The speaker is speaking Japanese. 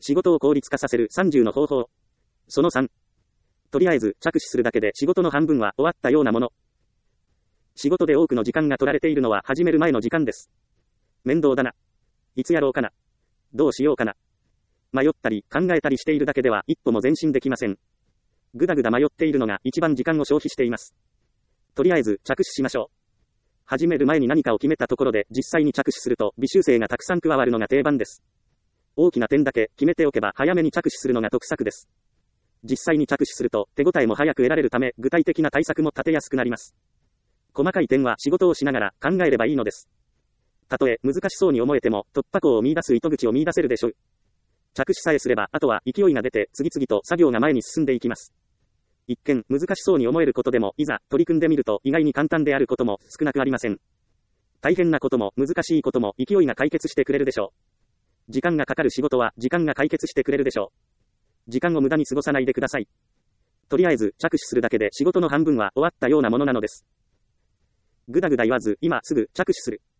仕事を効率化させる30の方法。その3。とりあえず着手するだけで仕事の半分は終わったようなもの。仕事で多くの時間が取られているのは始める前の時間です。面倒だな。いつやろうかな。どうしようかな。迷ったり考えたりしているだけでは一歩も前進できません。ぐだぐだ迷っているのが一番時間を消費しています。とりあえず着手しましょう。始める前に何かを決めたところで実際に着手すると微修正がたくさん加わるのが定番です。大きな点だけ決めておけば早めに着手するのが得策です。実際に着手すると手応えも早く得られるため具体的な対策も立てやすくなります。細かい点は仕事をしながら考えればいいのです。たとえ難しそうに思えても突破口を見出す糸口を見出せるでしょう。着手さえすればあとは勢いが出て次々と作業が前に進んでいきます。一見難しそうに思えることでもいざ取り組んでみると意外に簡単であることも少なくありません。大変なことも難しいことも勢いが解決してくれるでしょう。時間がかかる仕事は時間が解決してくれるでしょう。時間を無駄に過ごさないでください。とりあえず着手するだけで仕事の半分は終わったようなものなのです。ぐだぐだ言わず今すぐ着手する。